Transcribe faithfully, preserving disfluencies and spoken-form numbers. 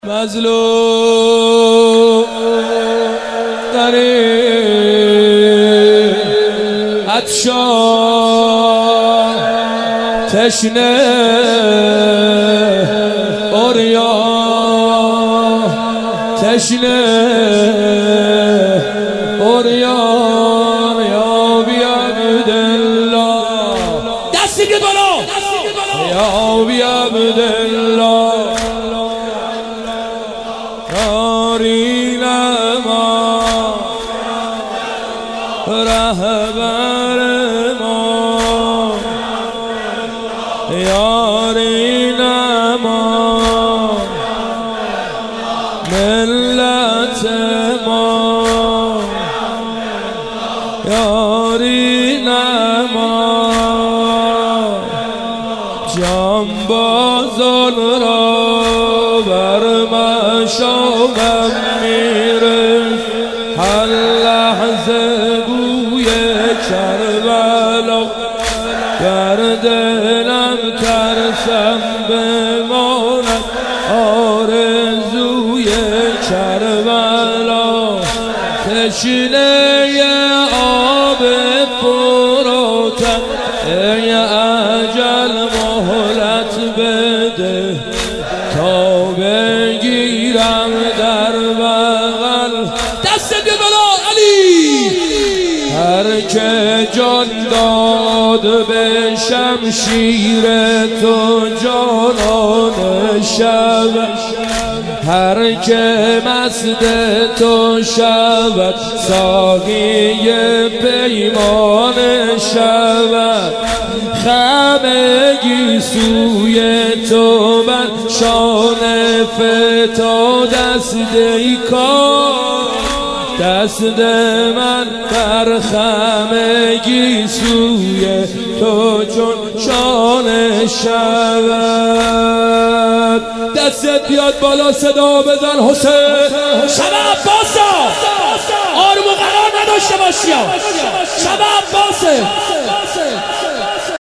مظلوم غریب عطشان تشنه عریان تشنه عریان یا بی عبدالله دستی که بالا یا بی عبدالله یارین ما رهبر ما یارین ما ملت ما یارین ما جانبازان را بر مشامم میره هر لحظه بوی کربلا در دلم ترسم بماند آرزوی کربلا تشنه آب فراتم ای اجل مهلت بده تا بگیرم در بغل دست بالا علی هر که جان داد به شمشیر تو جانان شب هر که مست تو شود ساقی پیمان شود خمگی سوی تو بر شان فتا دست ای کار دست من بر خمگی سوی تو چون شان شود دستت بیاد بالا صدا بزن حسین شب عباسا آروم و قرار نداشته باشی شب عباسه